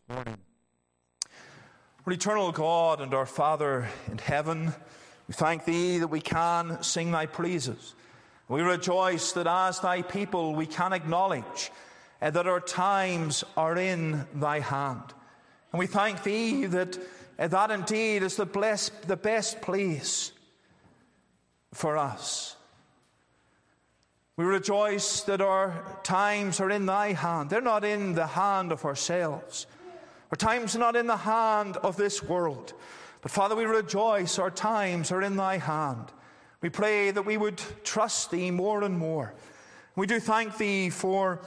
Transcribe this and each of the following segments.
morning. Our eternal God and our Father in heaven, we thank Thee that we can sing Thy praises. We rejoice that as Thy people we can acknowledge that our times are in Thy hand. And we thank Thee that that indeed is the best place for us. We rejoice that our times are in Thy hand. They're not in the hand of ourselves. Our times are not in the hand of this world. But Father, we rejoice our times are in Thy hand. We pray that we would trust Thee more and more. We do thank Thee for,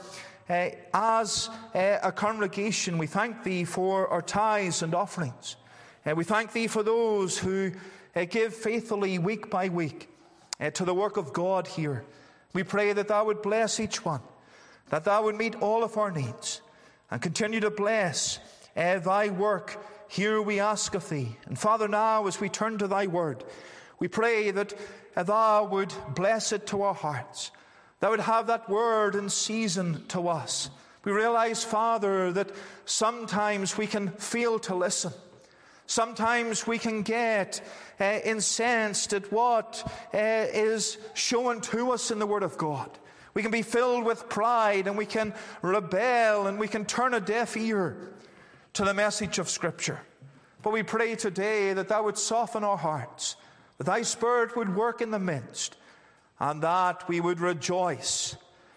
as a congregation, we thank Thee for our tithes and offerings. We thank Thee for those who give faithfully week by week to the work of God here. We pray that Thou would bless each one, that Thou would meet all of our needs, and continue to bless Thy work here, we ask of Thee. And Father, now as we turn to Thy word, we pray that Thou would bless it to our hearts. Thou would have that word in season to us. We realize, Father, that sometimes we can fail to listen. Sometimes we can get incensed at what is shown to us in the Word of God. We can be filled with pride, and we can rebel, and we can turn a deaf ear to the message of Scripture. But we pray today that Thou would soften our hearts, that Thy Spirit would work in the midst, and that we would rejoice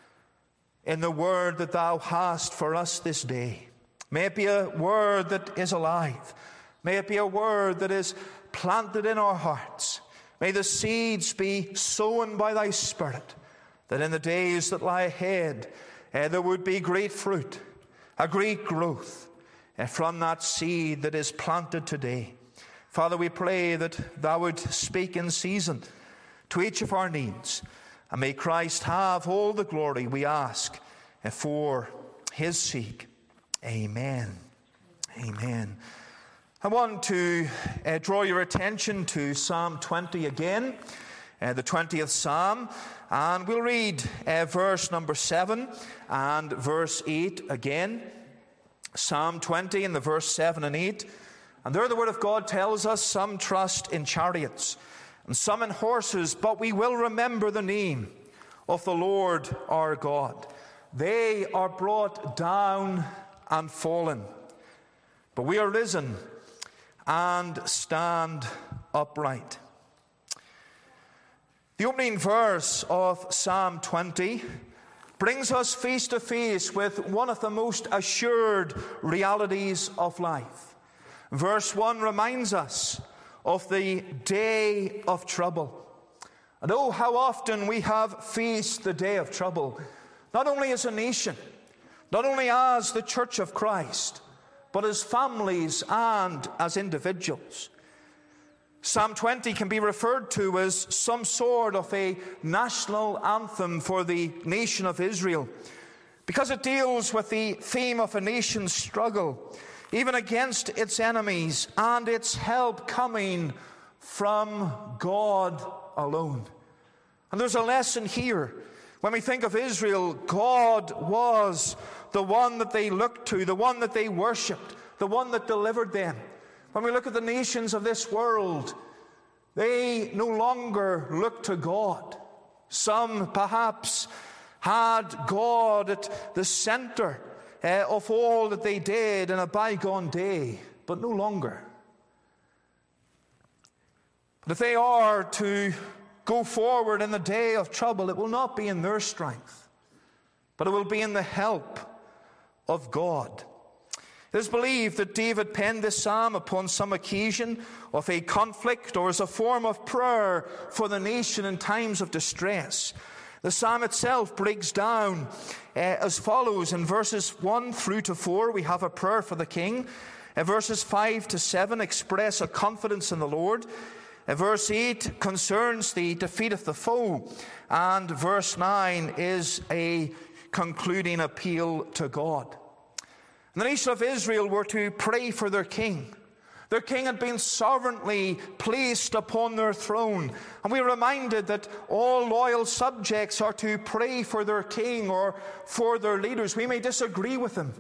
in the word that Thou hast for us this day. May it be a word that is alive. May it be a word that is planted in our hearts. May the seeds be sown by Thy Spirit, that in the days that lie ahead there would be great fruit, a great growth from that seed that is planted today. Father, we pray that Thou would speak in season to each of our needs, and may Christ have all the glory, we ask, for His sake. Amen. Amen. I want to draw your attention to Psalm 20 again, the 20th Psalm, and we'll read verse number 7 and verse 8 again. Psalm 20 and the verse 7 and 8. And there the Word of God tells us, some trust in chariots and some in horses, but we will remember the name of the Lord our God. They are brought down and fallen, but we are risen and stand upright. The opening verse of Psalm 20 brings us face to face with one of the most assured realities of life. Verse 1 reminds us of the day of trouble. And oh, how often we have faced the day of trouble, not only as a nation, not only as the Church of Christ, but as families and as individuals. Psalm 20 can be referred to as some sort of a national anthem for the nation of Israel, because it deals with the theme of a nation's struggle, even against its enemies, and its help coming from God alone. And there's a lesson here. When we think of Israel, God was the one that they looked to, the one that they worshipped, the one that delivered them. When we look at the nations of this world, they no longer look to God. Some perhaps had God at the center of all that they did in a bygone day, but no longer. But if they are to go forward in the day of trouble, it will not be in their strength, but it will be in the help of God. It is believed that David penned this psalm upon some occasion of a conflict or as a form of prayer for the nation in times of distress. The psalm itself breaks down as follows. In verses 1 through to 4, we have a prayer for the king. Verses 5 to 7 express a confidence in the Lord. Verse 8 concerns the defeat of the foe. And verse 9 is a concluding appeal to God. And the nation of Israel were to pray for their king. Their king had been sovereignly placed upon their throne. And we are reminded that all loyal subjects are to pray for their king or for their leaders. We may disagree with them,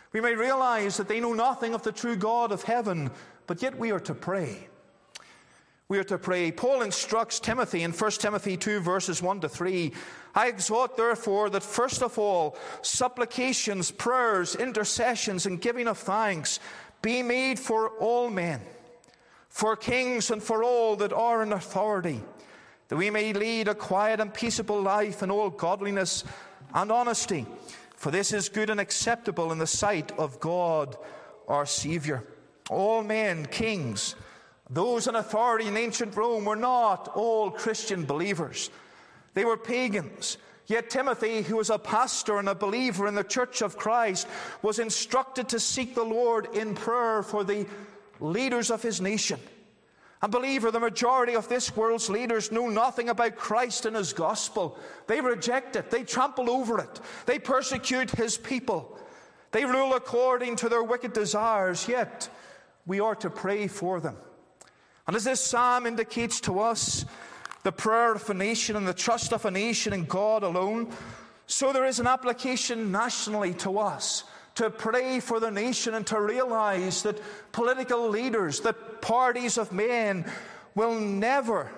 We may realize that they know nothing of the true God of heaven, but yet we are to pray. We are to pray. Paul instructs Timothy in 1 Timothy 2, verses 1 to 3. I exhort, therefore, that first of all, supplications, prayers, intercessions, and giving of thanks be made for all men, for kings and for all that are in authority, that we may lead a quiet and peaceable life in all godliness and honesty. For this is good and acceptable in the sight of God our Savior. All men, kings, those in authority in ancient Rome were not all Christian believers. They were pagans. Yet Timothy, who was a pastor and a believer in the church of Christ, was instructed to seek the Lord in prayer for the leaders of his nation. And believer, the majority of this world's leaders know nothing about Christ and his gospel. They reject it. They trample over it. They persecute his people. They rule according to their wicked desires, yet we are to pray for them. And as this psalm indicates to us the prayer of a nation and the trust of a nation in God alone, so there is an application nationally to us to pray for the nation and to realize that political leaders, that parties of men will never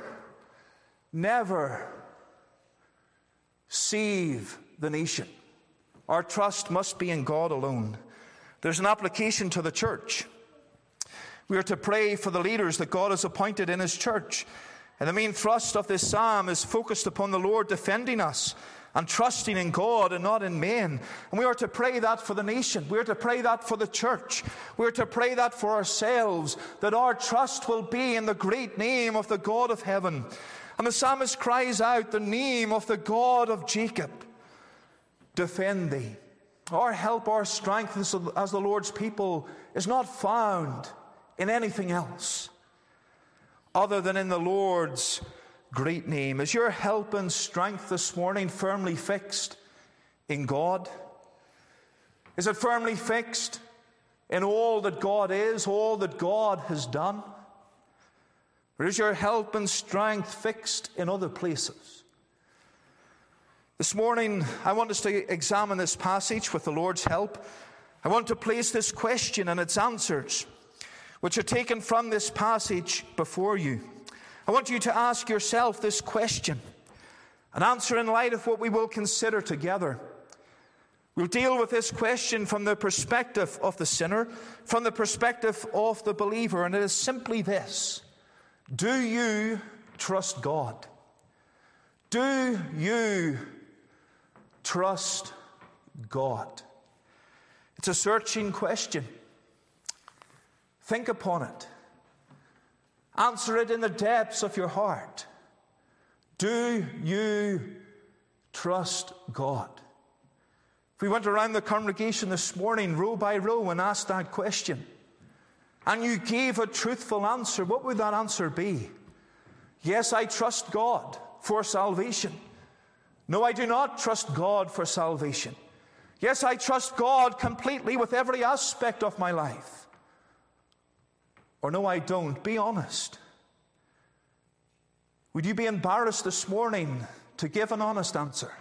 save the nation. Our trust must be in God alone. There's an application to the church. We are to pray for the leaders that God has appointed in his church. And the main thrust of this psalm is focused upon the Lord defending us and trusting in God and not in men. And we are to pray that for the nation. We are to pray that for the church. We are to pray that for ourselves, that our trust will be in the great name of the God of heaven. And the psalmist cries out the name of the God of Jacob. Defend thee. Our help, our strength as the Lord's people is not found in anything else other than in the Lord's great name. Is your help and strength this morning firmly fixed in God? Is it firmly fixed in all that God is, all that God has done? Or is your help and strength fixed in other places? This morning, I want us to examine this passage with the Lord's help. I want to place this question and its answers, which are taken from this passage before you. I want you to ask yourself this question and answer in light of what we will consider together. We'll deal with this question from the perspective of the sinner, from the perspective of the believer, and it is simply this: do you trust God? Do you trust God? It's a searching question. Think upon it. Answer it in the depths of your heart. Do you trust God? If we went around the congregation this morning, row by row, and asked that question, and you gave a truthful answer, what would that answer be? Yes, I trust God for salvation. No, I do not trust God for salvation. Yes, I trust God completely with every aspect of my life. Or no, I don't. Be honest. Would you be embarrassed this morning to give an honest answer?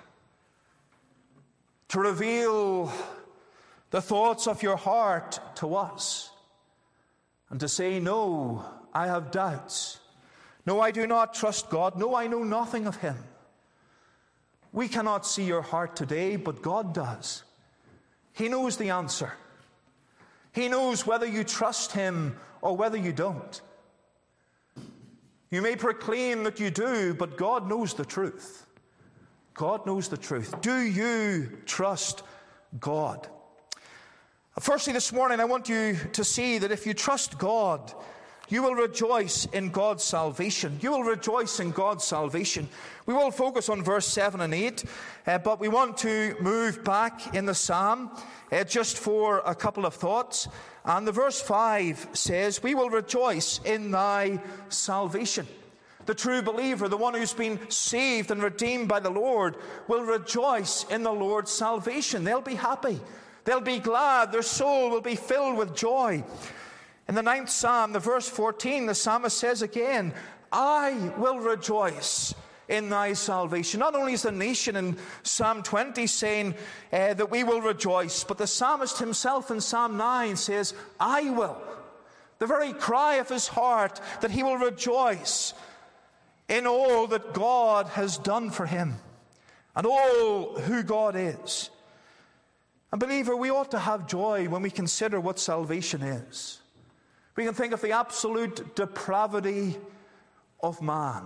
To reveal the thoughts of your heart to us? And to say, no, I have doubts. No, I do not trust God. No, I know nothing of him. We cannot see your heart today, but God does. He knows the answer. He knows whether you trust him or whether you don't. You may proclaim that you do, but God knows the truth. God knows the truth. Do you trust God? Firstly, this morning, I want you to see that if you trust God, you will rejoice in God's salvation. You will rejoice in God's salvation. We will focus on verse 7 and 8, but we want to move back in the psalm just for a couple of thoughts. And the verse 5 says, we will rejoice in thy salvation. The true believer, the one who's been saved and redeemed by the Lord, will rejoice in the Lord's salvation. They'll be happy. They'll be glad. Their soul will be filled with joy. In the 9th Psalm, the verse 14, the psalmist says again, I will rejoice in thy salvation. Not only is the nation in Psalm 20 saying that we will rejoice, but the psalmist himself in Psalm 9 says, I will. The very cry of his heart that he will rejoice in all that God has done for him and all who God is. And believer, we ought to have joy when we consider what salvation is. We can think of the absolute depravity of man.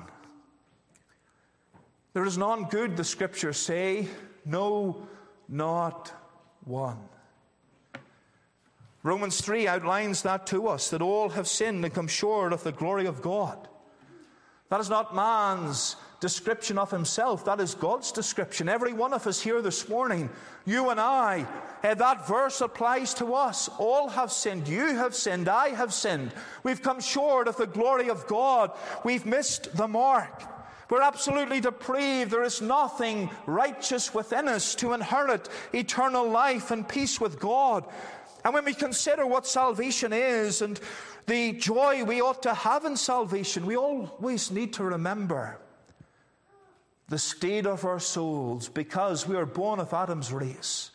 There is none good, the Scriptures say, no, not one. Romans 3 outlines that to us, that all have sinned and come short of the glory of God. That is not man's description of himself. That is God's description. Every one of us here this morning, you and I, that verse applies to us. All have sinned. You have sinned. I have sinned. We've come short of the glory of God. We've missed the mark. We're absolutely depraved. There is nothing righteous within us to inherit eternal life and peace with God. And when we consider what salvation is and the joy we ought to have in salvation, we always need to remember the state of our souls, because we are born of Adam's race.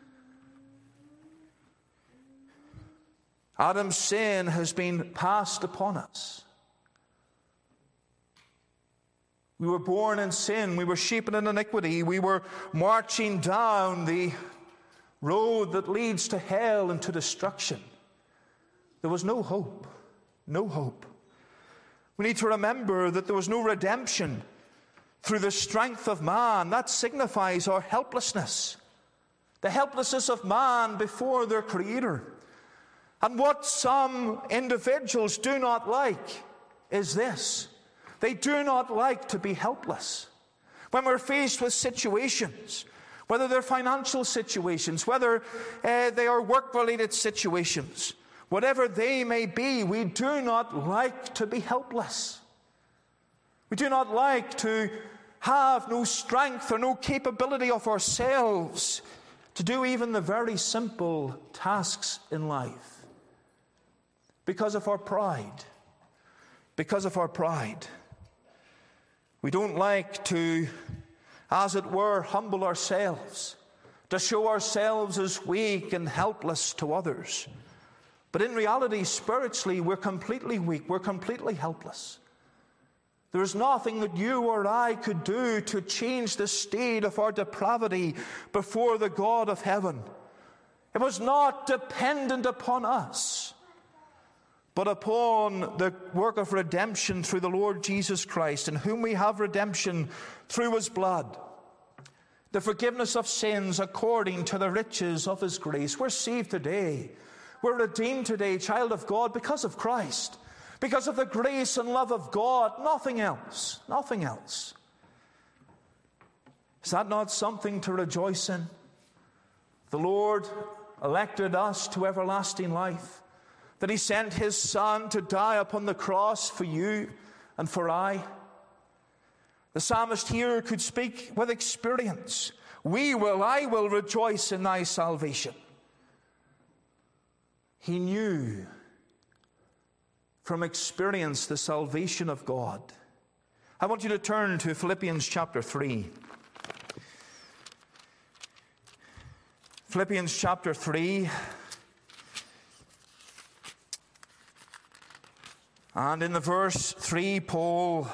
Adam's sin has been passed upon us. We were born in sin. We were shapen in iniquity. We were marching down the road that leads to hell and to destruction. There was no hope. No hope. We need to remember that there was no redemption through the strength of man. That signifies our helplessness. The helplessness of man before their Creator. And what some individuals do not like is this. They do not like to be helpless. When we're faced with situations, whether they're financial situations, whether they are work-related situations, whatever they may be, we do not like to be helpless. We do not like to have no strength or no capability of ourselves to do even the very simple tasks in life because of our pride. Because of our pride. We don't like to, as it were, humble ourselves, to show ourselves as weak and helpless to others. But in reality, spiritually, we're completely weak. We're completely helpless. There is nothing that you or I could do to change the state of our depravity before the God of heaven. It was not dependent upon us, but upon the work of redemption through the Lord Jesus Christ, in whom we have redemption through His blood, the forgiveness of sins according to the riches of His grace. We're saved today. We're redeemed today, child of God, because of Christ, because of the grace and love of God, nothing else, nothing else. Is that not something to rejoice in? The Lord elected us to everlasting life, that He sent His Son to die upon the cross for you and for I. The psalmist here could speak with experience. I will rejoice in thy salvation. He knew from experience the salvation of God. I want you to turn to Philippians chapter 3. Philippians chapter 3. And in the verse 3, Paul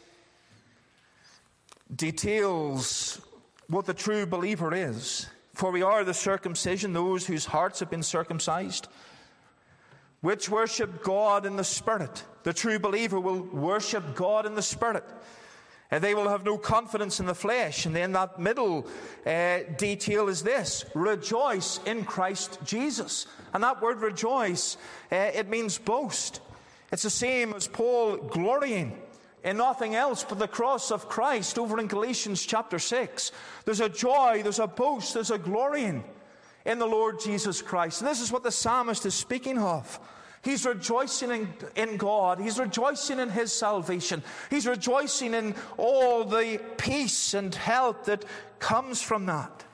details what the true believer is. For we are the circumcision, those whose hearts have been circumcised, which worship God in the Spirit. The true believer will worship God in the Spirit. And they will have no confidence in the flesh. And then that middle detail is this: rejoice in Christ Jesus. And that word rejoice, it means boast. It's the same as Paul glorying in nothing else but the cross of Christ over in Galatians chapter 6. There's a joy, there's a boast, there's a glorying in the Lord Jesus Christ. And this is what the psalmist is speaking of. He's rejoicing in God. He's rejoicing in His salvation. He's rejoicing in all the peace and health that comes from that.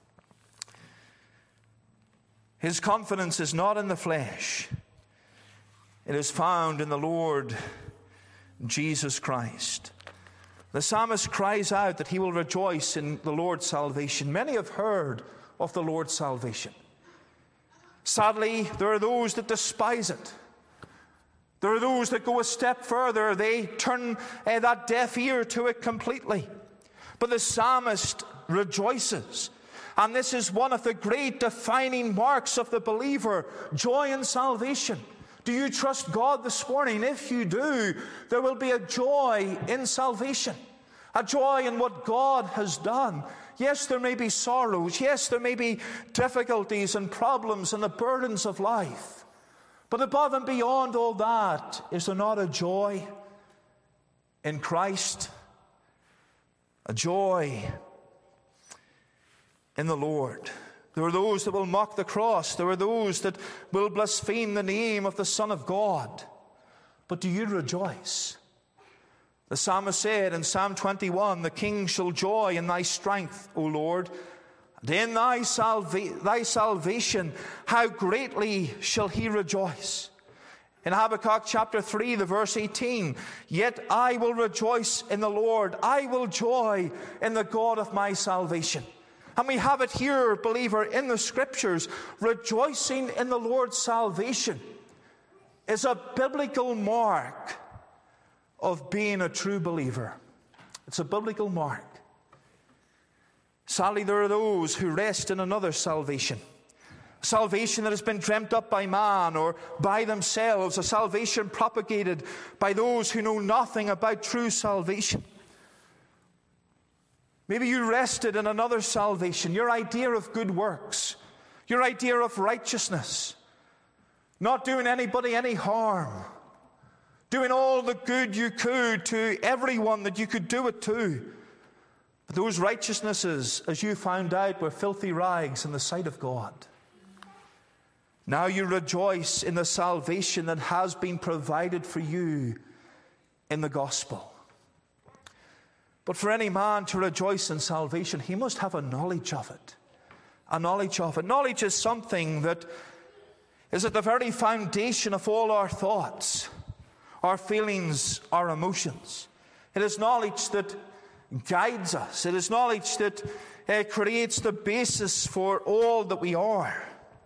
His confidence is not in the flesh. It is found in the Lord Jesus Christ. The psalmist cries out that he will rejoice in the Lord's salvation. Many have heard of the Lord's salvation. Sadly, there are those that despise it. There are those that go a step further. They turn that deaf ear to it completely. But the psalmist rejoices. And this is one of the great defining marks of the believer, joy in salvation. Do you trust God this morning? If you do, there will be a joy in salvation, a joy in what God has done. Yes, there may be sorrows. Yes, there may be difficulties and problems and the burdens of life. But above and beyond all that, is there not a joy in Christ? A joy in the Lord. There are those that will mock the cross. There are those that will blaspheme the name of the Son of God. But do you rejoice? The psalmist said in Psalm 21, "The king shall joy in thy strength, O Lord, and in thy salvation, how greatly shall he rejoice." In Habakkuk chapter 3, the verse 18, "Yet I will rejoice in the Lord. I will joy in the God of my salvation." And we have it here, believer, in the Scriptures. Rejoicing in the Lord's salvation is a biblical mark of being a true believer. It's a biblical mark. Sadly, there are those who rest in another salvation. A salvation that has been dreamt up by man or by themselves. A salvation propagated by those who know nothing about true salvation. Maybe you rested in another salvation, your idea of good works, your idea of righteousness, not doing anybody any harm, doing all the good you could to everyone that you could do it to. But those righteousnesses, as you found out, were filthy rags in the sight of God. Now you rejoice in the salvation that has been provided for you in the gospel. But for any man to rejoice in salvation, he must have a knowledge of it. A knowledge of it. Knowledge is something that is at the very foundation of all our thoughts, our feelings, our emotions. It is knowledge that guides us. It is knowledge that creates the basis for all that we are.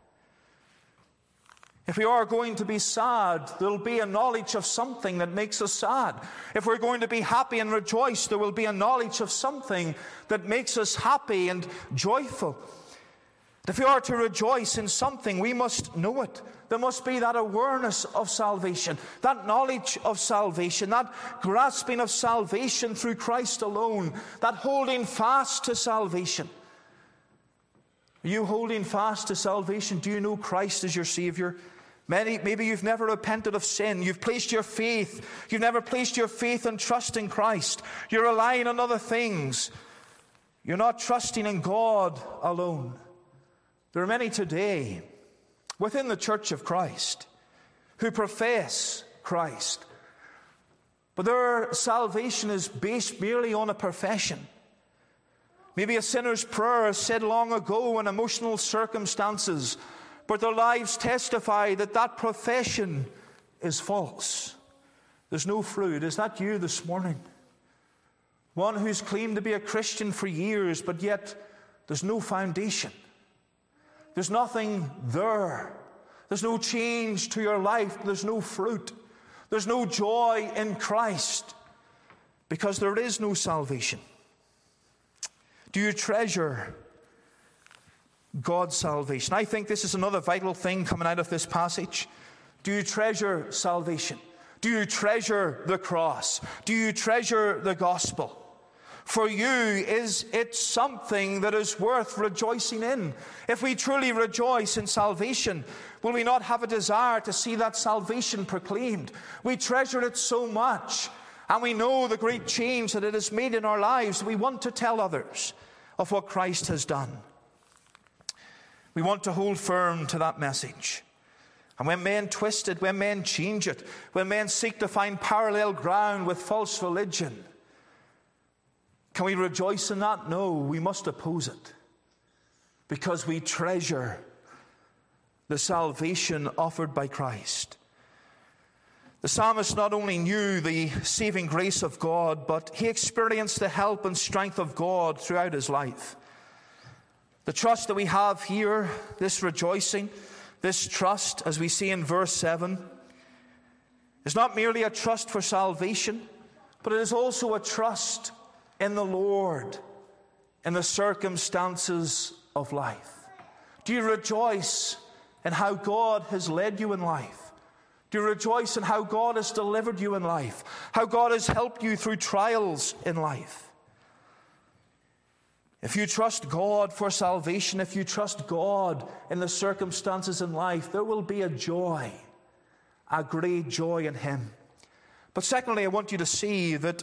If we are going to be sad, there will be a knowledge of something that makes us sad. If we're going to be happy and rejoice, there will be a knowledge of something that makes us happy and joyful. If we are to rejoice in something, we must know it. There must be that awareness of salvation, that knowledge of salvation, that grasping of salvation through Christ alone, that holding fast to salvation. Are you holding fast to salvation? Do you know Christ as your Savior? Maybe you've never repented of sin. You've placed your faith. You've never placed your faith and trust in Christ. You're relying on other things. You're not trusting in God alone. There are many today within the Church of Christ who profess Christ, but their salvation is based merely on a profession. Maybe a sinner's prayer said long ago in emotional circumstances, but their lives testify that that profession is false. There's no fruit. Is that you this morning? One who's claimed to be a Christian for years, but yet there's no foundation. There's nothing there. There's no change to your life. There's no fruit. There's no joy in Christ because there is no salvation. Do you treasure God's salvation? I think this is another vital thing coming out of this passage. Do you treasure salvation? Do you treasure the cross? Do you treasure the gospel? For you, is it something that is worth rejoicing in? If we truly rejoice in salvation, will we not have a desire to see that salvation proclaimed? We treasure it so much, and we know the great change that it has made in our lives. We want to tell others of what Christ has done. We want to hold firm to that message. And when men twist it, when men change it, when men seek to find parallel ground with false religion, can we rejoice in that? No, we must oppose it, because we treasure the salvation offered by Christ. The psalmist not only knew the saving grace of God, but he experienced the help and strength of God throughout his life. The trust that we have here, this rejoicing, this trust, as we see in verse 7, is not merely a trust for salvation, but it is also a trust in the Lord, in the circumstances of life. Do you rejoice in how God has led you in life? Do you rejoice in how God has delivered you in life? How God has helped you through trials in life? If you trust God for salvation, if you trust God in the circumstances in life, there will be a joy, a great joy in Him. But secondly, I want you to see that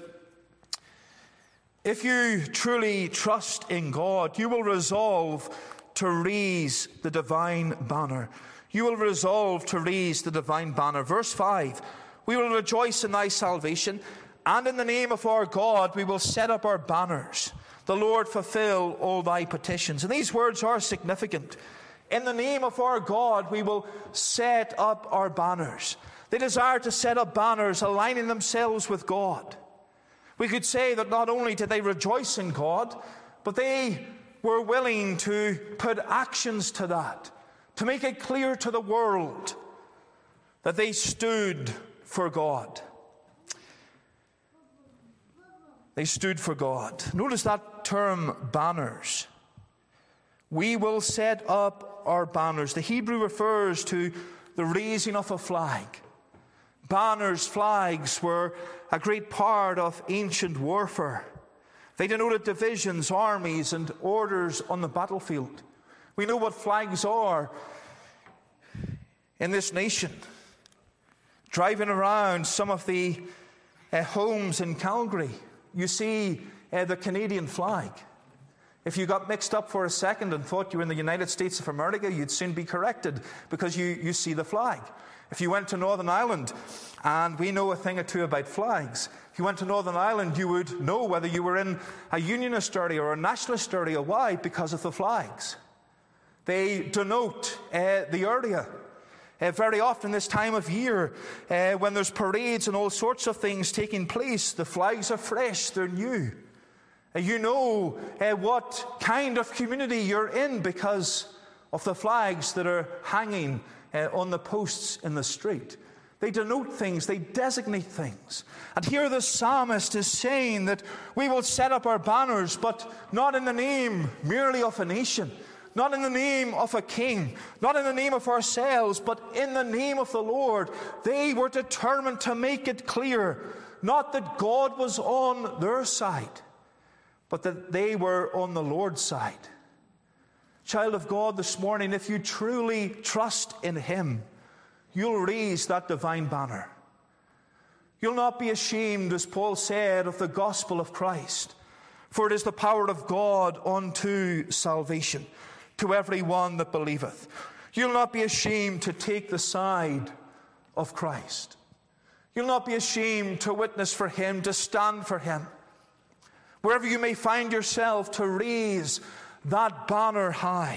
if you truly trust in God, you will resolve to raise the divine banner. You will resolve to raise the divine banner. Verse 5, we will rejoice in thy salvation, and in the name of our God we will set up our banners. The Lord fulfill all thy petitions. And these words are significant. In the name of our God we will set up our banners. They desire to set up banners aligning themselves with God. We could say that not only did they rejoice in God, but they were willing to put actions to that, to make it clear to the world that they stood for God. They stood for God. Notice that term, banners. We will set up our banners. The Hebrew refers to the raising of a flag. Banners, flags were a great part of ancient warfare. They denoted divisions, armies, and orders on the battlefield. We know what flags are in this nation. Driving around some of the homes in Calgary, you see the Canadian flag. If you got mixed up for a second and thought you were in the United States of America, you'd soon be corrected because you see the flag. If you went to Northern Ireland, and we know a thing or two about flags, if you went to Northern Ireland, you would know whether you were in a unionist area or a nationalist area. Why? Because of the flags. They denote the area. Very often this time of year, when there's parades and all sorts of things taking place, the flags are fresh, they're new. You know what kind of community you're in because of the flags that are hanging on the posts in the street. They denote things, they designate things. And here the psalmist is saying that we will set up our banners, but not in the name merely of a nation, not in the name of a king, not in the name of ourselves, but in the name of the Lord. They were determined to make it clear, not that God was on their side, but that they were on the Lord's side. Child of God, this morning, if you truly trust in Him, you'll raise that divine banner. You'll not be ashamed, as Paul said, of the gospel of Christ, for it is the power of God unto salvation to every one that believeth. You'll not be ashamed to take the side of Christ. You'll not be ashamed to witness for Him, to stand for Him. Wherever you may find yourself, to raise that banner high.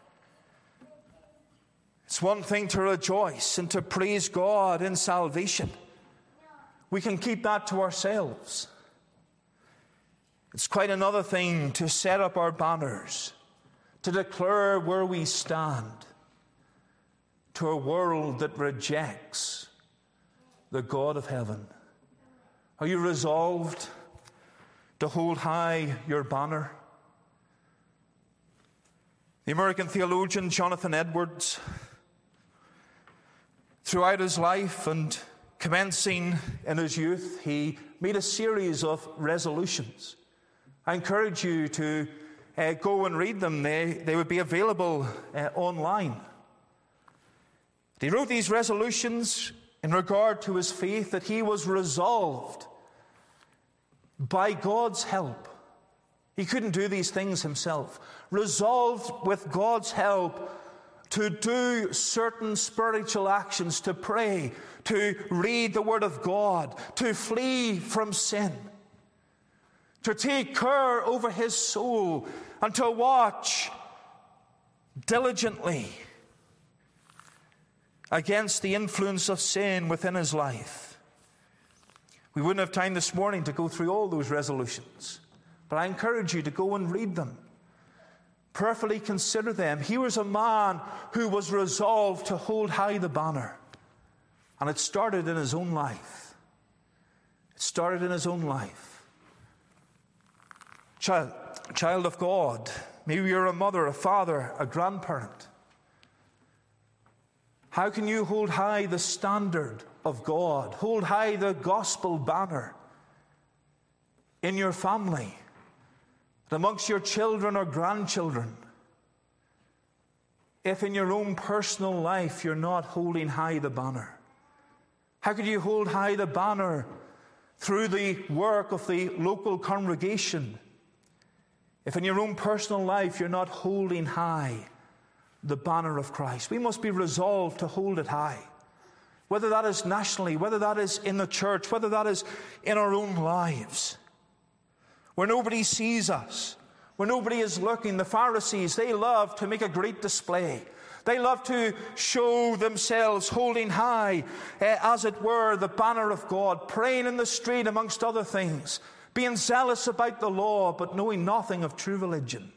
It's one thing to rejoice and to praise God in salvation. We can keep that to ourselves. It's quite another thing to set up our banners, to declare where we stand to a world that rejects the God of heaven. Are you resolved to hold high your banner? The American theologian Jonathan Edwards, throughout his life and commencing in his youth, he made a series of resolutions. I encourage you to go and read them. They would be available online. He wrote these resolutions in regard to his faith, that he was resolved by God's help. He couldn't do these things himself. Resolved with God's help to do certain spiritual actions, to pray, to read the Word of God, to flee from sin, to take care over his soul, and to watch diligently against the influence of sin within his life. We wouldn't have time this morning to go through all those resolutions, but I encourage you to go and read them. Prayerfully consider them. He was a man who was resolved to hold high the banner. And it started in his own life. It started in his own life. Child of God, maybe you're a mother, a father, a grandparent. How can you hold high the standard of God, hold high the gospel banner in your family, amongst your children or grandchildren, if in your own personal life you're not holding high the banner? How could you hold high the banner through the work of the local congregation if in your own personal life you're not holding high the banner of Christ? We must be resolved to hold it high, whether that is nationally, whether that is in the church, whether that is in our own lives, where nobody sees us, where nobody is looking. The Pharisees, they love to make a great display. They love to show themselves holding high, as it were, the banner of God, praying in the street amongst other things, being zealous about the law, but knowing nothing of true religion.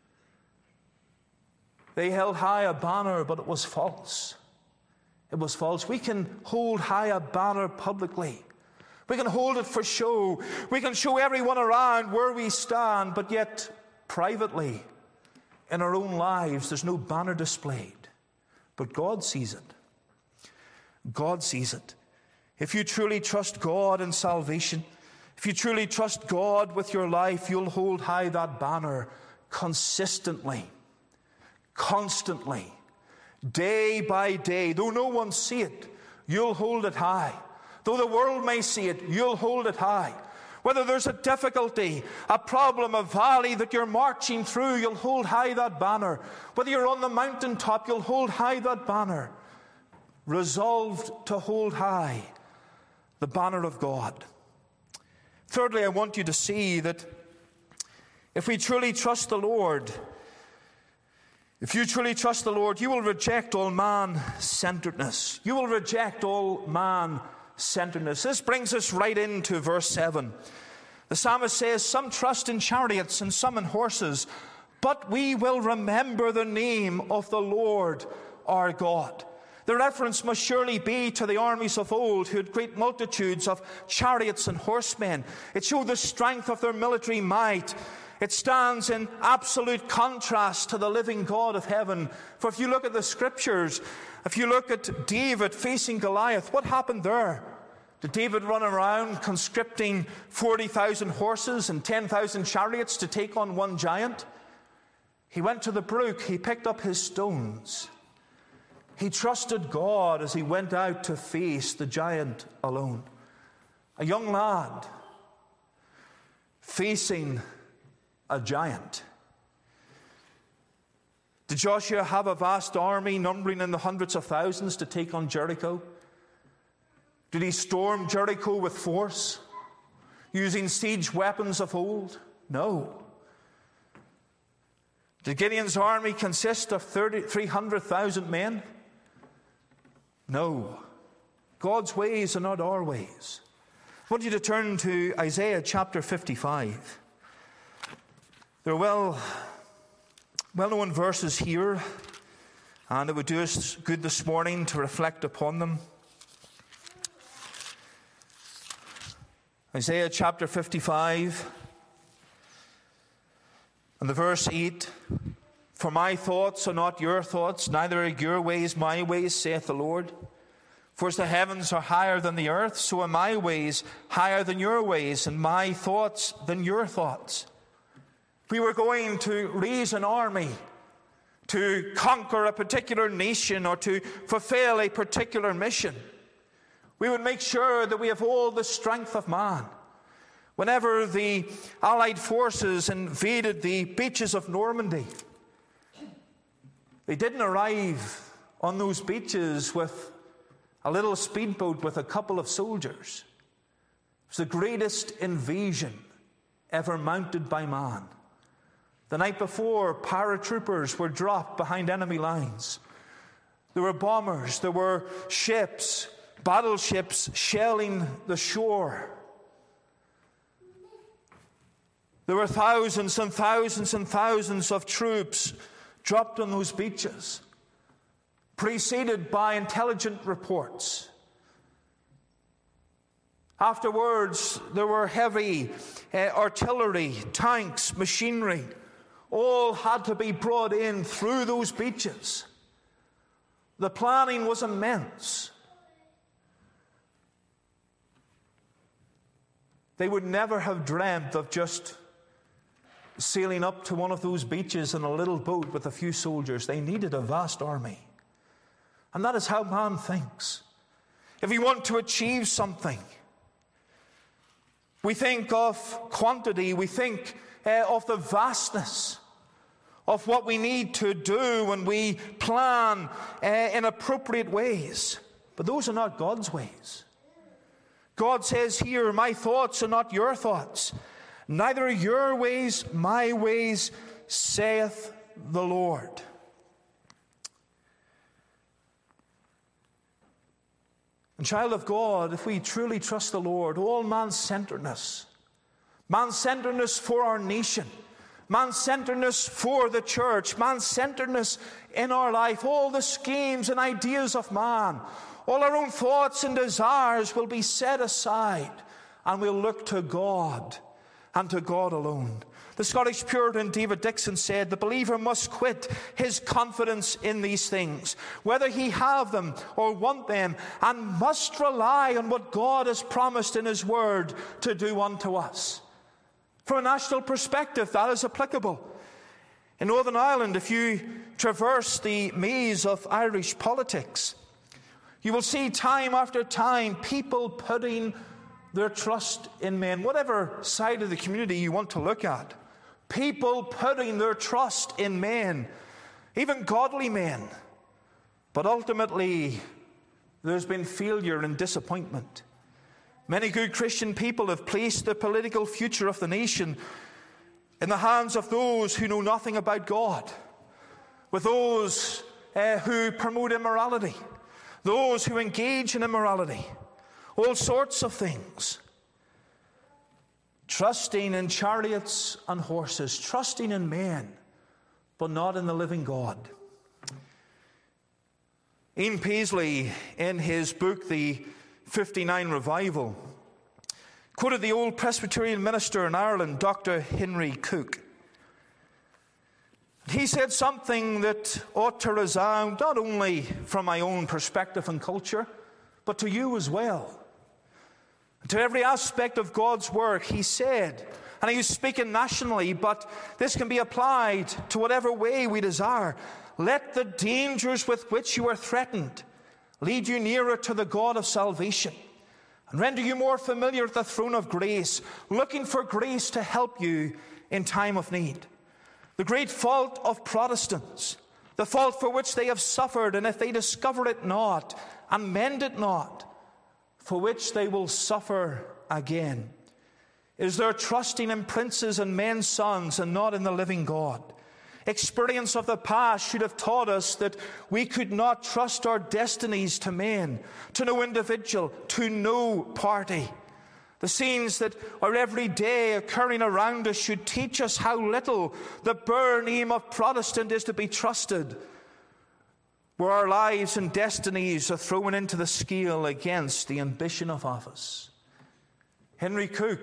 They held high a banner, but it was false. It was false. We can hold high a banner publicly. We can hold it for show. We can show everyone around where we stand, but yet privately, in our own lives, there's no banner displayed. But God sees it. God sees it. If you truly trust God in salvation, if you truly trust God with your life, you'll hold high that banner consistently, constantly, day by day. Though no one see it, you'll hold it high. Though the world may see it, you'll hold it high. Whether there's a difficulty, a problem, a valley that you're marching through, you'll hold high that banner. Whether you're on the mountaintop, you'll hold high that banner. Resolved to hold high the banner of God. Thirdly, I want you to see that if we truly trust the Lord, if you truly trust the Lord, you will reject all man-centeredness. You will reject all man-centeredness. This brings us right into verse 7. The psalmist says, "Some trust in chariots and some in horses, but we will remember the name of the Lord our God." The reference must surely be to the armies of old, who had great multitudes of chariots and horsemen. It showed the strength of their military might. It stands in absolute contrast to the living God of heaven. For if you look at the scriptures, if you look at David facing Goliath, what happened there? Did David run around conscripting 40,000 horses and 10,000 chariots to take on one giant? He went to the brook, he picked up his stones. He trusted God as he went out to face the giant alone. A young lad facing a giant. Did Joshua have a vast army numbering in the hundreds of thousands to take on Jericho? Did he storm Jericho with force, using siege weapons of old? No. Did Gideon's army consist of 300,000 men? No. God's ways are not our ways. I want you to turn to Isaiah chapter 55. There are well-known verses here, and it would do us good this morning to reflect upon them. Isaiah chapter 55, and the verse 8, "For my thoughts are not your thoughts, neither are your ways my ways, saith the Lord. For as the heavens are higher than the earth, so are my ways higher than your ways, and my thoughts than your thoughts." If we were going to raise an army to conquer a particular nation or to fulfill a particular mission, we would make sure that we have all the strength of man. Whenever the Allied forces invaded the beaches of Normandy, they didn't arrive on those beaches with a little speedboat with a couple of soldiers. It was the greatest invasion ever mounted by man. The night before, paratroopers were dropped behind enemy lines. There were bombers, there were ships, battleships shelling the shore. There were thousands and thousands and thousands of troops dropped on those beaches, preceded by intelligence reports. Afterwards, there were heavy artillery, tanks, machinery. All had to be brought in through those beaches. The planning was immense. They would never have dreamt of just sailing up to one of those beaches in a little boat with a few soldiers. They needed a vast army. And that is how man thinks. If you want to achieve something, we think of quantity, we think of the vastness of what we need to do when we plan in appropriate ways. But those are not God's ways. God says here, my thoughts are not your thoughts, neither are your ways my ways, saith the Lord. And child of God, if we truly trust the Lord, all man-centeredness for our nation, man-centeredness for the church, man-centeredness in our life, all the schemes and ideas of man, all our own thoughts and desires will be set aside, and we'll look to God and to God alone. The Scottish Puritan David Dixon said, the believer must quit his confidence in these things, whether he have them or want them, and must rely on what God has promised in his word to do unto us. From a national perspective, that is applicable. In Northern Ireland, if you traverse the maze of Irish politics, you will see time after time people putting their trust in men, whatever side of the community you want to look at. People putting their trust in men, even godly men. But ultimately, there's been failure and disappointment. Many good Christian people have placed the political future of the nation in the hands of those who know nothing about God, with those who promote immorality, those who engage in immorality, all sorts of things. Trusting in chariots and horses, trusting in men, but not in the living God. Ian Paisley, in his book, The 59 Revival, quoted the old Presbyterian minister in Ireland, Dr. Henry Cook. He said something that ought to resound not only from my own perspective and culture, but to you as well. To every aspect of God's work, he said, and he was speaking nationally, but this can be applied to whatever way we desire. Let the dangers with which you are threatened lead you nearer to the God of salvation and render you more familiar with the throne of grace, looking for grace to help you in time of need. The great fault of Protestants, the fault for which they have suffered, and if they discover it not and mend it not, for which they will suffer again, is their trusting in princes and men's sons and not in the living God. Experience of the past should have taught us that we could not trust our destinies to men, to no individual, to no party. The scenes that are every day occurring around us should teach us how little the bare name of Protestant is to be trusted, where our lives and destinies are thrown into the scale against the ambition of office. Henry Cook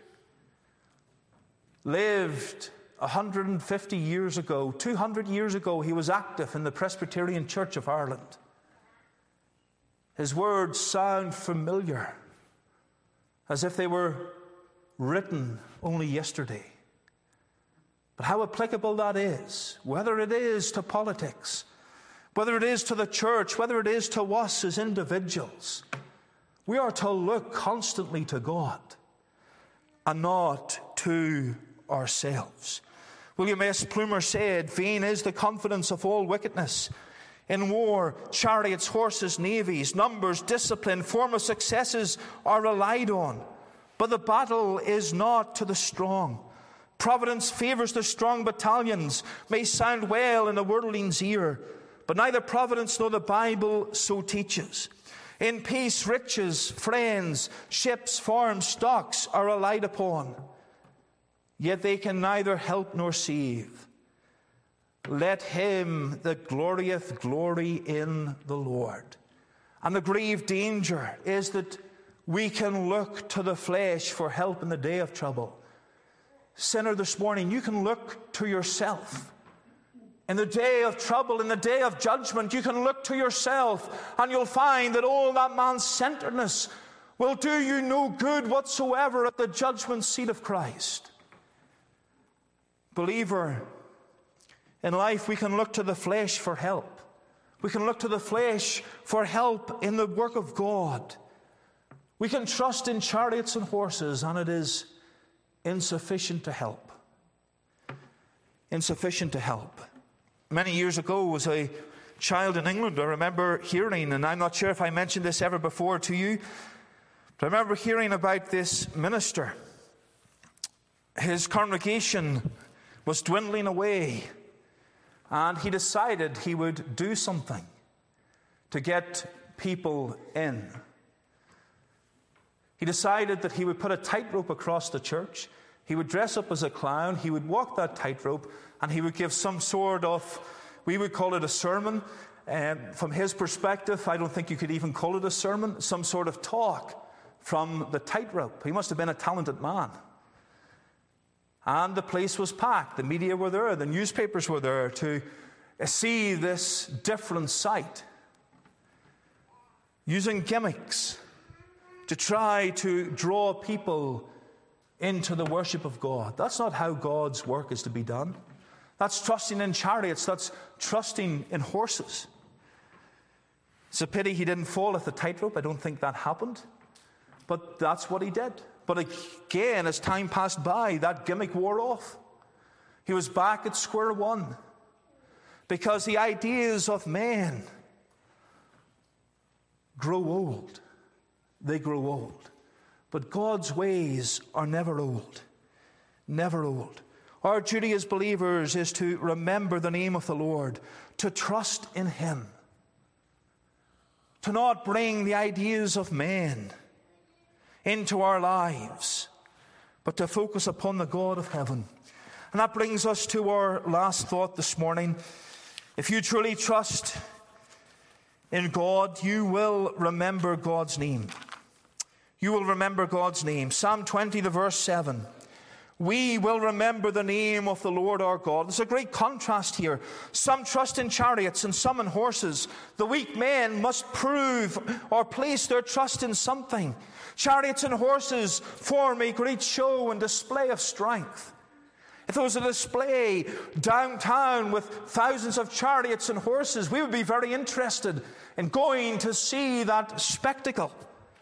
lived 150 years ago. 200 years ago, he was active in the Presbyterian Church of Ireland. His words sound familiar, as if they were written only yesterday. But how applicable that is, whether it is to politics, whether it is to the church, whether it is to us as individuals, we are to look constantly to God and not to ourselves. William S. Plumer said, vain is the confidence of all wickedness. In war, chariots, horses, navies, numbers, discipline, former successes are relied on. But the battle is not to the strong. Providence favors the strong battalions, may sound well in a worldling's ear, but neither Providence nor the Bible so teaches. In peace, riches, friends, ships, farms, stocks are relied upon. yet they can neither help nor save. Let him that glorieth glory in the Lord. And the grave danger is that we can look to the flesh for help in the day of trouble. Sinner, this morning, you can look to yourself. In the day of trouble, in the day of judgment, you can look to yourself, and you'll find that all that man-centeredness will do you no good whatsoever at the judgment seat of Christ. Believer, in life we can look to the flesh for help. We can look to the flesh for help in the work of God. We can trust in chariots and horses, and it is insufficient to help. Insufficient to help. Many years ago, as a child in England, I remember hearing, and I'm not sure if I mentioned this ever before to you, but I remember hearing about this minister. His congregation was dwindling away, and he decided he would do something to get people in. He decided that he would put a tightrope across the church. He would dress up as a clown. He would walk that tightrope, and he would give some sort of, we would call it a sermon. From his perspective, I don't think you could even call it a sermon, some sort of talk from the tightrope. He must have been a talented man. And the place was packed. The media were there. The newspapers were there to see this different sight. Using gimmicks to try to draw people into the worship of God. That's not how God's work is to be done. That's trusting in chariots. That's trusting in horses. It's a pity he didn't fall at the tightrope. I don't think that happened. But that's what he did. But again, as time passed by, that gimmick wore off. He was back at square one. Because the ideas of men grow old. They grow old. But God's ways are never old. Never old. Our duty as believers is to remember the name of the Lord, to trust in Him, to not bring the ideas of men into our lives, but to focus upon the God of heaven. And that brings us to our last thought this morning. If you truly trust in God, you will remember God's name. You will remember God's name. Psalm 20, the verse 7. We will remember the name of the Lord our God. There's a great contrast here. Some trust in chariots and some in horses. The weak men must prove or place their trust in something. Chariots and horses form a great show and display of strength. If there was a display downtown with thousands of chariots and horses, we would be very interested in going to see that spectacle.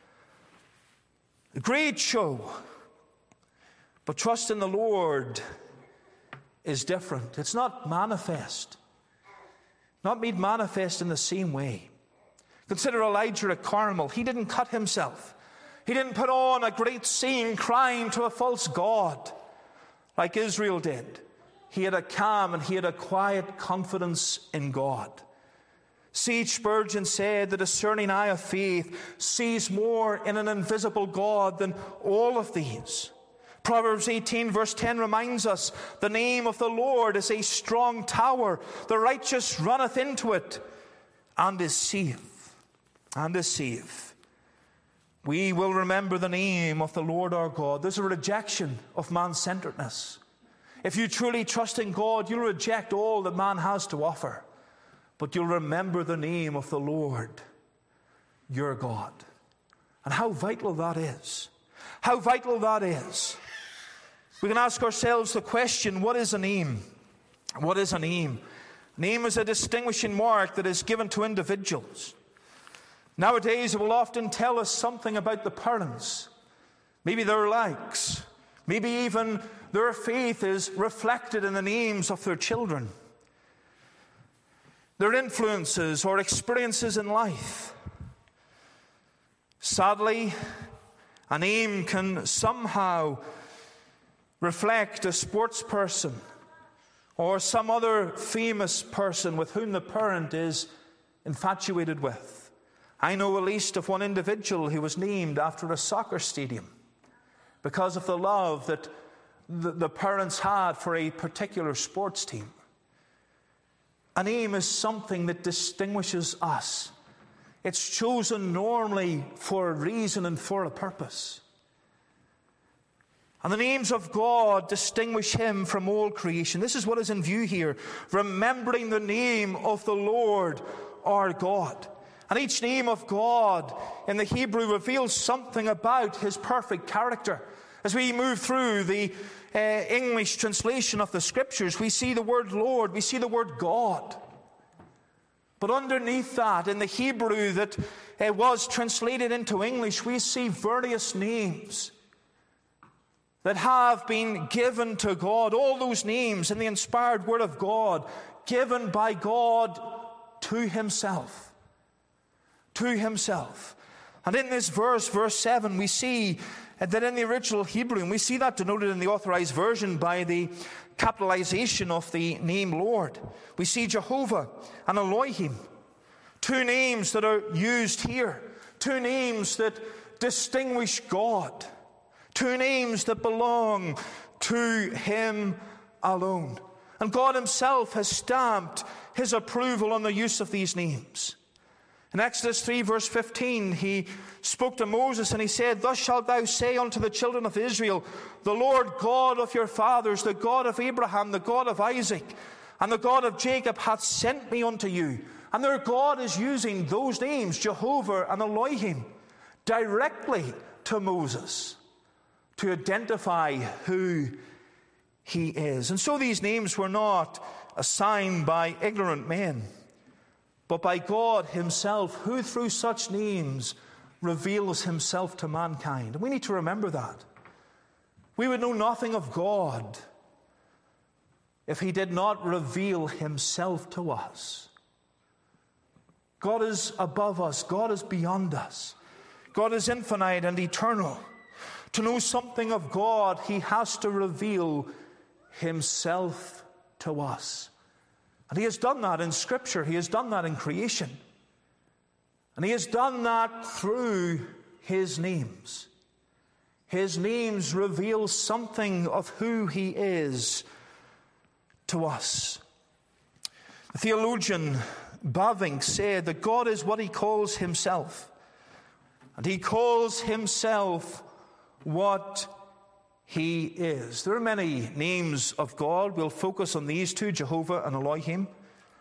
A great show. But trust in the Lord is different. It's not manifest. Not made manifest in the same way. Consider Elijah at Carmel. He didn't cut himself. He didn't put on a great scene crying to a false god like Israel did. He had a calm and he had a quiet confidence in God. C.H. Spurgeon said, the discerning eye of faith sees more in an invisible God than all of these. Proverbs 18 verse 10 reminds us, the name of the Lord is a strong tower. The righteous runneth into it and is safe. And is safe. We will remember the name of the Lord our God. There's a rejection of man-centeredness. If you truly trust in God, you'll reject all that man has to offer. But you'll remember the name of the Lord, your God. And how vital that is. How vital that is. We can ask ourselves the question, what is a name? What is a name? Name is a distinguishing mark that is given to individuals. Nowadays, it will often tell us something about the parents. Maybe their likes. Maybe even their faith is reflected in the names of their children. Their influences or experiences in life. Sadly, a name can somehow reflect a sports person or some other famous person with whom the parent is infatuated with. I know at least of one individual who was named after a soccer stadium because of the love that the parents had for a particular sports team. A name is something that distinguishes us. It's chosen normally for a reason and for a purpose. And the names of God distinguish him from all creation. This is what is in view here. Remembering the name of the Lord our God. And each name of God in the Hebrew reveals something about his perfect character. As we move through the English translation of the Scriptures, we see the word Lord, we see the word God. But underneath that, in the Hebrew that was translated into English, we see various names that have been given to God. All those names in the inspired Word of God, given by God to himself. To himself. And in this verse 7, we see that in the original Hebrew, and we see that denoted in the Authorized Version by the capitalization of the name Lord. We see Jehovah and Elohim. Two names that are used here. Two names that distinguish God. Two names that belong to him alone. And God himself has stamped his approval on the use of these names. In Exodus 3 verse 15, he spoke to Moses and he said, "Thus shalt thou say unto the children of Israel, the Lord God of your fathers, the God of Abraham, the God of Isaac, and the God of Jacob hath sent me unto you." And their God is using those names, Jehovah and Elohim, directly to Moses to identify who he is. And so these names were not assigned by ignorant men, but by God himself, who through such names reveals himself to mankind. And we need to remember that. We would know nothing of God if he did not reveal himself to us. God is above us. God is beyond us. God is infinite and eternal. To know something of God, he has to reveal himself to us. And he has done that in Scripture. He has done that in creation. And he has done that through his names. His names reveal something of who he is to us. The theologian Bavinck said that God is what he calls himself. And he calls himself what he is. There are many names of God. We'll focus on these two, Jehovah and Elohim.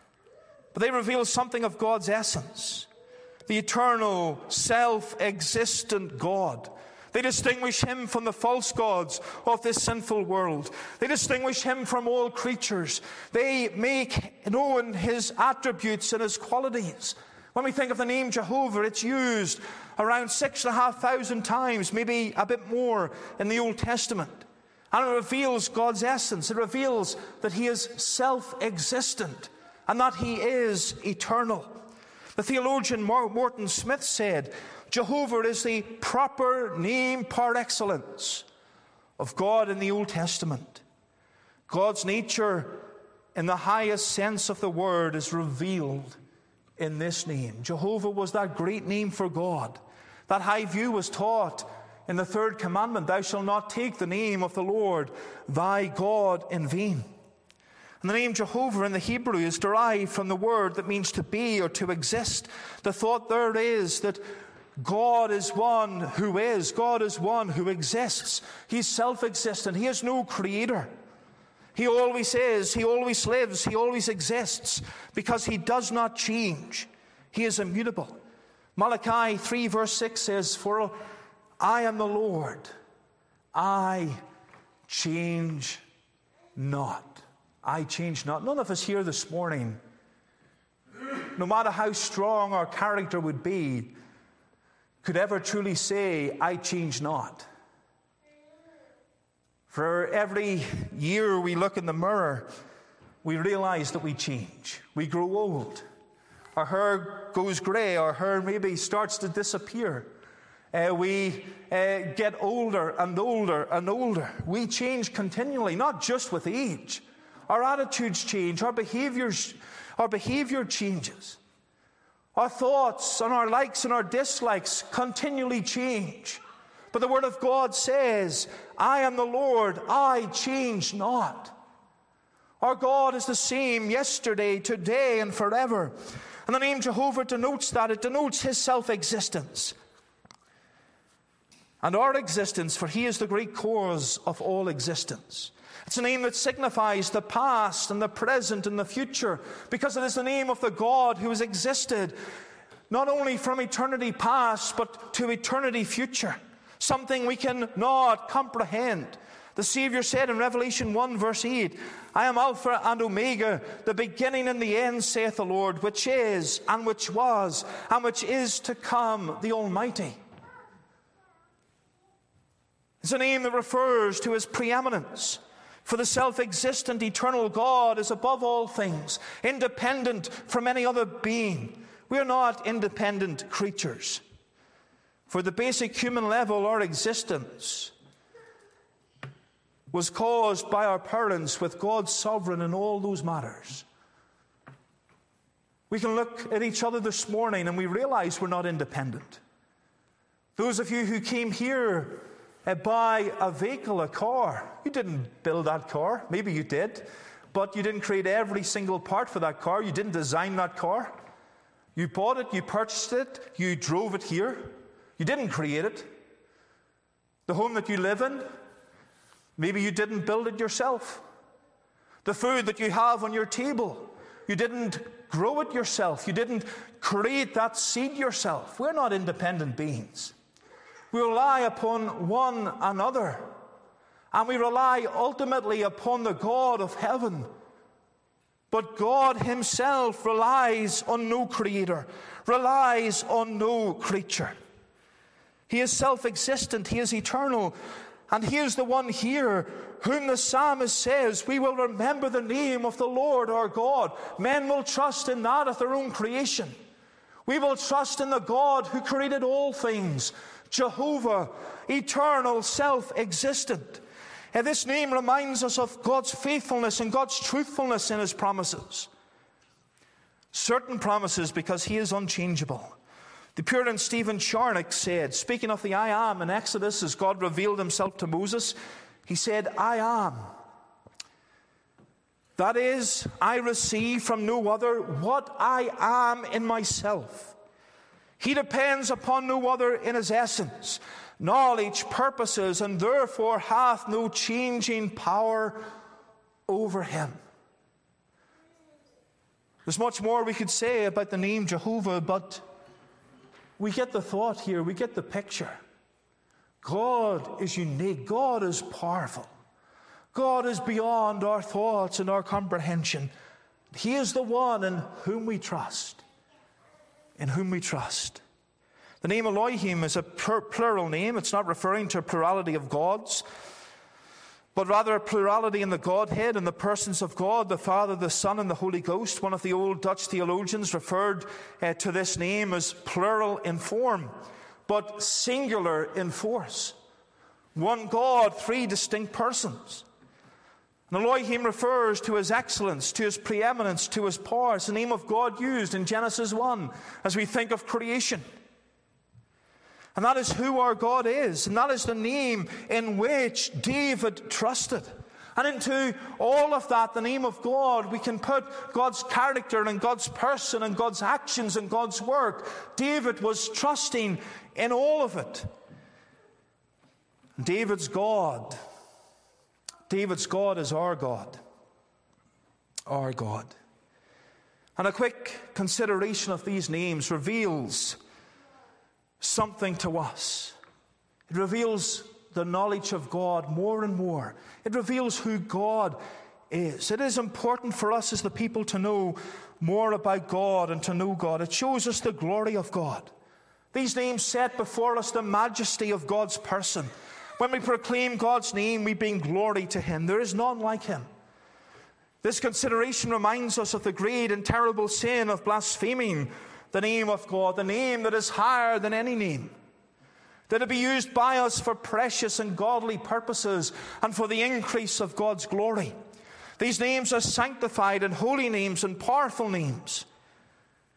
But they reveal something of God's essence. The eternal, self-existent God. They distinguish him from the false gods of this sinful world. They distinguish him from all creatures. They make known his attributes and his qualities. When we think of the name Jehovah, it's used around 6,500 times, maybe a bit more in the Old Testament. And it reveals God's essence. It reveals that he is self-existent and that he is eternal. The theologian Morton Smith said, Jehovah is the proper name par excellence of God in the Old Testament. God's nature in the highest sense of the word is revealed in this name. Jehovah was that great name for God. That high view was taught in the third commandment, thou shalt not take the name of the Lord thy God in vain. And the name Jehovah in the Hebrew is derived from the word that means to be or to exist. The thought there is that God is one who is. God is one who exists. He's self-existent. He has no creator. He always is. He always lives. He always exists because he does not change. He is immutable. Malachi 3 verse 6 says, for I am the Lord. I change not. I change not. None of us here this morning, no matter how strong our character would be, could ever truly say, I change not. For every year we look in the mirror, we realize that we change. We grow old. Our hair goes gray. Our hair maybe starts to disappear. We get older and older and older. We change continually, not just with age. Our attitudes change. Our behavior changes. Our thoughts and our likes and our dislikes continually change. But the Word of God says, I am the Lord, I change not. Our God is the same yesterday, today, and forever. And the name Jehovah denotes that. It denotes His self-existence. And our existence, for He is the great cause of all existence. It's a name that signifies the past and the present and the future, because it is the name of the God who has existed not only from eternity past, but to eternity future. Something we cannot comprehend. The Savior said in Revelation 1 verse 8, I am Alpha and Omega, the beginning and the end, saith the Lord, which is, and which was, and which is to come, the Almighty. It's a name that refers to His preeminence. For the self-existent, eternal God is above all things, independent from any other being. We are not independent creatures. For the basic human level, our existence was caused by our parents, with God sovereign in all those matters. We can look at each other this morning and we realize we're not independent. Those of you who came here by a vehicle, a car, you didn't build that car. Maybe you did, but you didn't create every single part for that car. You didn't design that car. You bought it, you purchased it, you drove it here. You didn't create it. The home that you live in, maybe you didn't build it yourself. The food that you have on your table, you didn't grow it yourself. You didn't create that seed yourself. We're not independent beings. We rely upon one another. And we rely ultimately upon the God of heaven. But God Himself relies on no creator, relies on no creature. He is self-existent, He is eternal. And He is the one here whom the psalmist says, we will remember the name of the Lord our God. Men will trust in that of their own creation. We will trust in the God who created all things, Jehovah, eternal, self-existent. And this name reminds us of God's faithfulness and God's truthfulness in His promises. Certain promises, because He is unchangeable. The Puritan Stephen Charnock said, speaking of the I am in Exodus, as God revealed Himself to Moses, he said, I am. That is, I receive from no other what I am in myself. He depends upon no other in His essence, knowledge, purposes, and therefore hath no changing power over Him. There's much more we could say about the name Jehovah, but we get the thought here, we get the picture. God is unique. God is powerful. God is beyond our thoughts and our comprehension. He is the one in whom we trust. In whom we trust. The name Elohim is a plural name. It's not referring to a plurality of gods, but rather a plurality in the Godhead, in the persons of God, the Father, the Son, and the Holy Ghost. One of the old Dutch theologians referred to this name as plural in form, but singular in force. One God, three distinct persons. And Elohim refers to His excellence, to His preeminence, to His power. It's the name of God used in Genesis 1 as we think of creation. And that is who our God is. And that is the name in which David trusted. And into all of that, the name of God, we can put God's character and God's person and God's actions and God's work. David was trusting in all of it. David's God is our God. Our God. And a quick consideration of these names reveals something to us. It reveals the knowledge of God more and more. It reveals who God is. It is important for us as the people to know more about God and to know God. It shows us the glory of God. These names set before us the majesty of God's person. When we proclaim God's name, we bring glory to Him. There is none like Him. This consideration reminds us of the great and terrible sin of blaspheming the name of God, the name that is higher than any name, that it be used by us for precious and godly purposes and for the increase of God's glory. These names are sanctified and holy names and powerful names.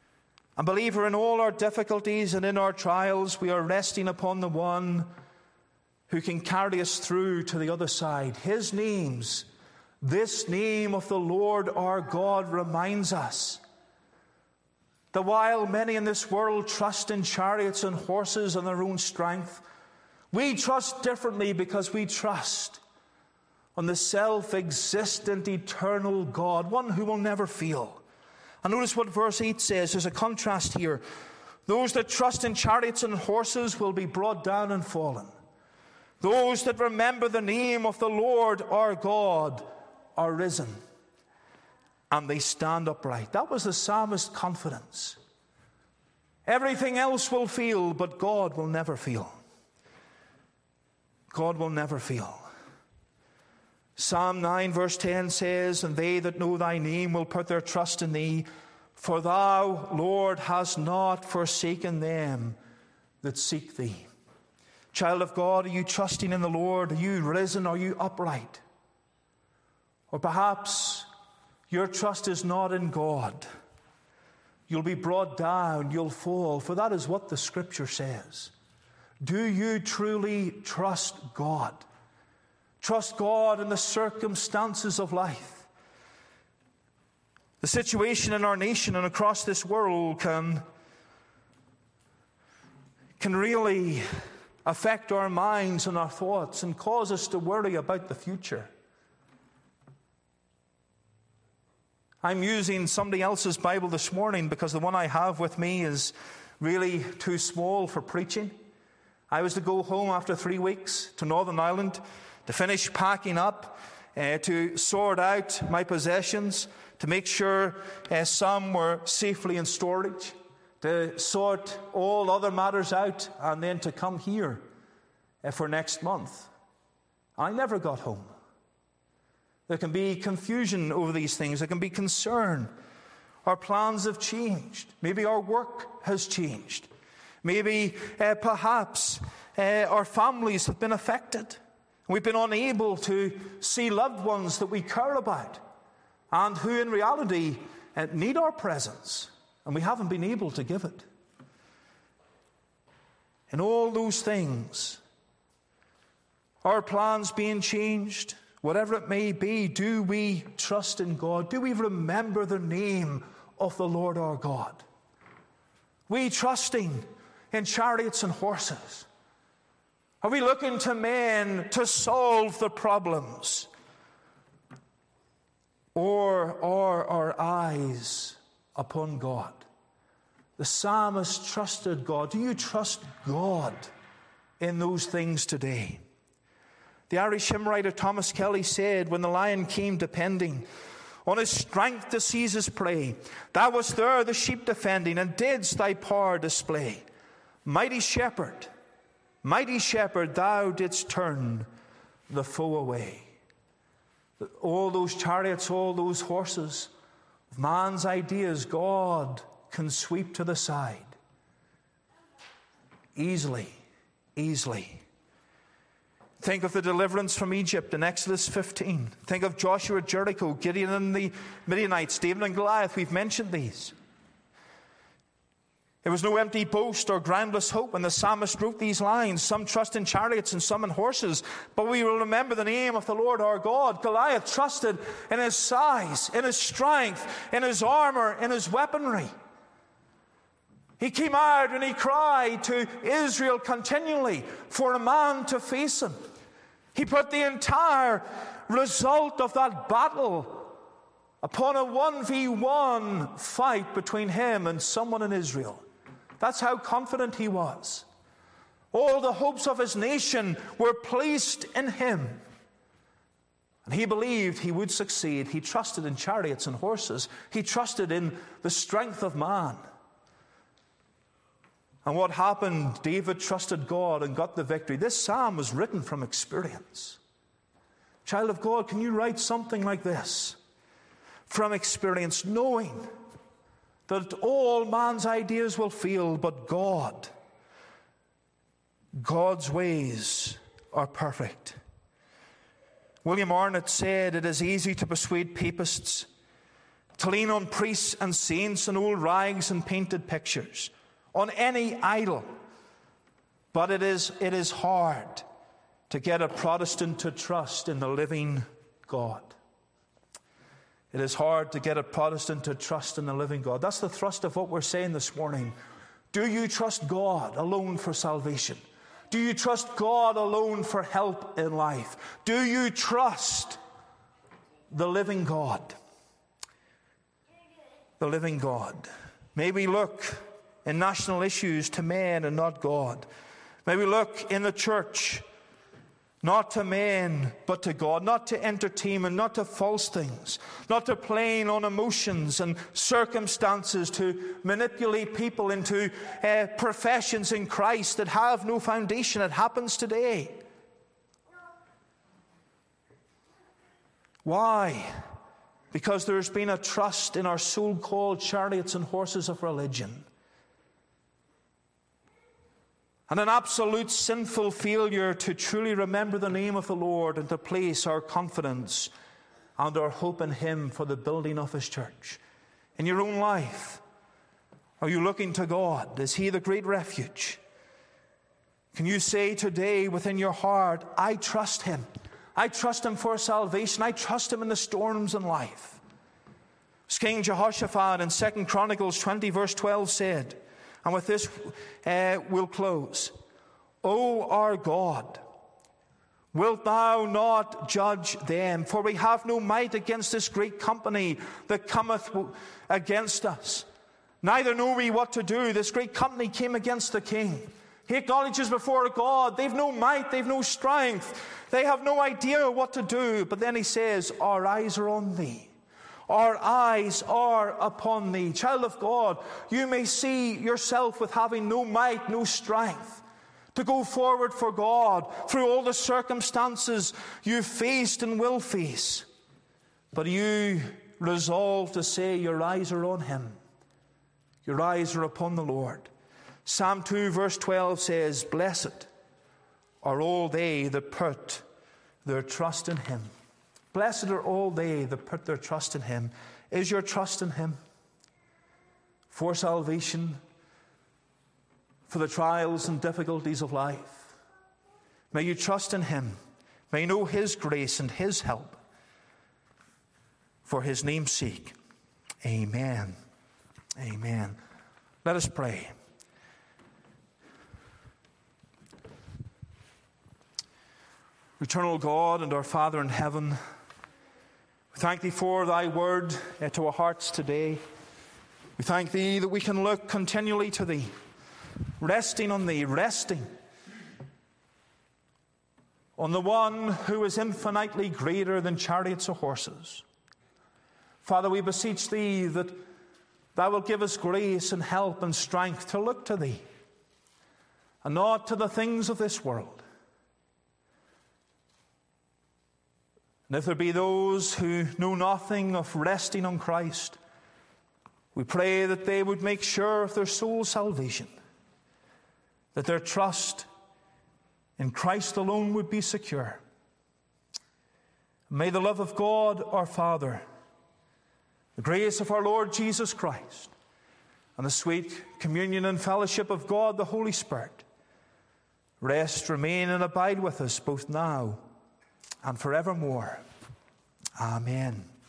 And believer, in all our difficulties and in our trials, we are resting upon the one who can carry us through to the other side. His names, this name of the Lord our God reminds us that while many in this world trust in chariots and horses and their own strength, we trust differently because we trust on the self-existent, eternal God, one who will never fail. And notice what verse 8 says. There's a contrast here. Those that trust in chariots and horses will be brought down and fallen. Those that remember the name of the Lord our God are risen, and they stand upright. That was the psalmist's confidence. Everything else will fail, but God will never fail. God will never fail. Psalm 9 verse 10 says, "And they that know thy name will put their trust in thee, for thou, Lord, hast not forsaken them that seek thee." Child of God, are you trusting in the Lord? Are you risen? Are you upright? Or perhaps your trust is not in God. You'll be brought down, you'll fall, for that is what the Scripture says. Do you truly trust God? Trust God in the circumstances of life. The situation in our nation and across this world can really affect our minds and our thoughts and cause us to worry about the future. I'm using somebody else's Bible this morning because the one I have with me is really too small for preaching. I was to go home after 3 weeks to Northern Ireland to finish packing up, to sort out my possessions, to make sure some were safely in storage, to sort all other matters out, and then to come here for next month. I never got home. There can be confusion over these things. There can be concern. Our plans have changed. Maybe our work has changed. Maybe perhaps our families have been affected. We've been unable to see loved ones that we care about and who in reality need our presence, and we haven't been able to give it. In all those things, our plans being changed, whatever it may be, do we trust in God? Do we remember the name of the Lord our God? We trusting in chariots and horses? Are we looking to men to solve the problems? Or are our eyes upon God? The psalmist trusted God. Do you trust God in those things today? The Irish hymn writer Thomas Kelly said, when the lion came depending on his strength to seize his prey, thou wast there the sheep defending, and didst thy power display. Mighty shepherd, thou didst turn the foe away. All those chariots, all those horses, of man's ideas, God can sweep to the side. Easily. Think of the deliverance from Egypt in Exodus 15. Think of Joshua at Jericho, Gideon and the Midianites, David and Goliath. We've mentioned these. There was no empty boast or groundless hope when the psalmist wrote these lines. Some trust in chariots and some in horses, but we will remember the name of the Lord our God. Goliath trusted in his size, in his strength, in his armor, in his weaponry. He came out and he cried to Israel continually for a man to face him. He put the entire result of that battle upon a 1v1 fight between him and someone in Israel. That's how confident he was. All the hopes of his nation were placed in him. And he believed he would succeed. He trusted in chariots and horses. He trusted in the strength of man. And what happened? David trusted God and got the victory. This psalm was written from experience. Child of God, can you write something like this? From experience, knowing that all man's ideas will fail, but God's ways are perfect. William Arnott said, it is easy to persuade papists to lean on priests and saints and old rags and painted pictures, on any idol. But it is hard to get a Protestant to trust in the living God. It is hard to get a Protestant to trust in the living God. That's the thrust of what we're saying this morning. Do you trust God alone for salvation? Do you trust God alone for help in life? Do you trust the living God? The living God. May we look in national issues to men and not God. May we look in the church not to men, but to God, not to entertainment, not to false things, not to playing on emotions and circumstances to manipulate people into professions in Christ that have no foundation. It happens today. Why? Because there's been a trust in our so-called chariots and horses of religion, and an absolute sinful failure to truly remember the name of the Lord and to place our confidence and our hope in Him for the building of His church. In your own life, are you looking to God? Is He the great refuge? Can you say today within your heart, I trust Him. I trust Him for salvation. I trust Him in the storms in life. As King Jehoshaphat in 2 Chronicles 20 verse 12 said, and with this we'll close. O our God, wilt thou not judge them? For we have no might against this great company that cometh against us. Neither know we what to do. This great company came against the king. He acknowledges before God, they've no might, they've no strength. They have no idea what to do. But then he says, our eyes are on thee. Our eyes are upon thee. Child of God, you may see yourself with having no might, no strength to go forward for God through all the circumstances you've faced and will face. But you resolve to say your eyes are on Him. Your eyes are upon the Lord. Psalm 2 verse 12 says, blessed are all they that put their trust in Him. Blessed are all they that put their trust in Him. Is your trust in Him for salvation, for the trials and difficulties of life? May you trust in Him. May you know His grace and His help for His name's sake. Amen. Amen. Let us pray. Eternal God and our Father in heaven, we thank Thee for Thy word to our hearts today. We thank Thee that we can look continually to Thee, resting on Thee, resting on the one who is infinitely greater than chariots or horses. Father, we beseech Thee that Thou wilt give us grace and help and strength to look to Thee and not to the things of this world. And if there be those who know nothing of resting on Christ, we pray that they would make sure of their soul's salvation, that their trust in Christ alone would be secure. May the love of God our Father, the grace of our Lord Jesus Christ, and the sweet communion and fellowship of God the Holy Spirit rest, remain, and abide with us both now and forevermore. Amen.